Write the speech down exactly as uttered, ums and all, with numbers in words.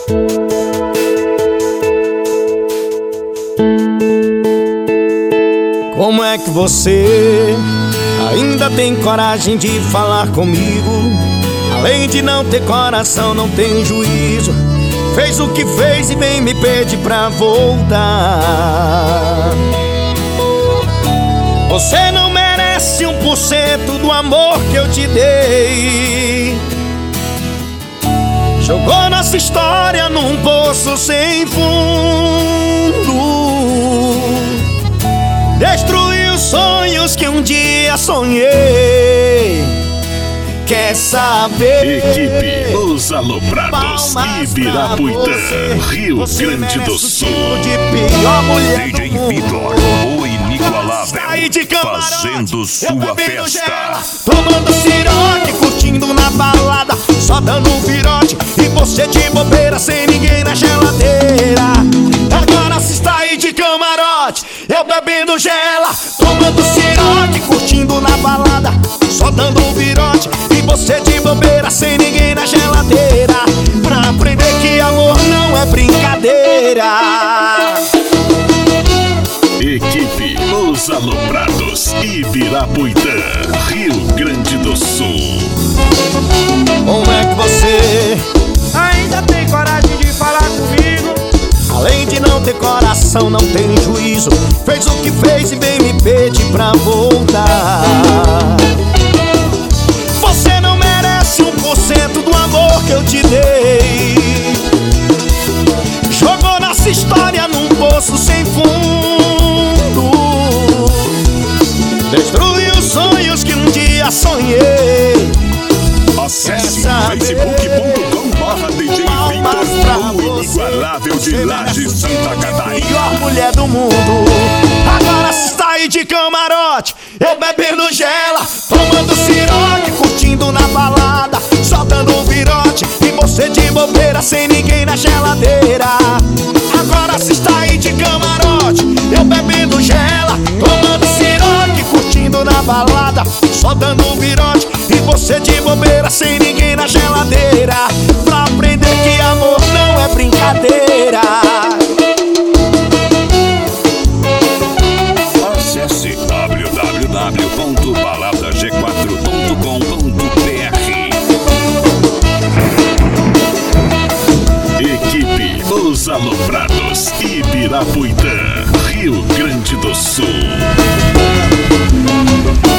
Como é que você ainda tem coragem de falar comigo? Além de não ter coração, não tem juízo. Fez o que fez e vem me pedir pra voltar. Você não merece um por cento do amor que eu te dei. Jogou nossa história num poço sem fundo. Destruiu sonhos que um dia sonhei. Quer saber? Equipe Os Aloprados, Ibirapuitã, Rio Grande do Sul. De pior mulher D J Vitor, o inigualável, fazendo sua festa. Tomando ciroque, curtindo na balada, só dando um virote e você de bobeira, sem ninguém na geladeira. Agora se está aí de camarote, eu bebendo gela, tomando ciroque, curtindo na balada, só dando um virote e você de bobeira, sem ninguém na geladeira. Pra aprender que amor não é brincadeira. Equipe Os Aloprados, Ibirapuitã, Rio Grande do Sul. Como é que você ainda tem coragem de falar comigo? Além de não ter coração, não tem juízo. Fez o que fez e vem me pedir pra voltar. Você não merece um por cento do amor que eu te dei. Jogou nossa história num poço sem fundo. Destruiu os sonhos que um dia sonhei. Acesse facebook ponto com barra D J Vitor, o inigualável de Laje, Santa Catarina. Pior mulher do mundo. Agora se está aí de camarote, eu bebendo gela, tomando ciroque, curtindo na balada, só dando um virote e você de bobeira, sem ninguém na geladeira. Agora se está aí de camarote, eu bebendo gela, tomando ciroque, curtindo na balada, só dando um virote e você de bobeira, sem ninguém na geladeira. Pra aprender que amor não é brincadeira. Acesse w w w ponto balada g quatro ponto com ponto b r. Equipe Os Aloprados, Ibirapuitã, Rio Grande do Sul.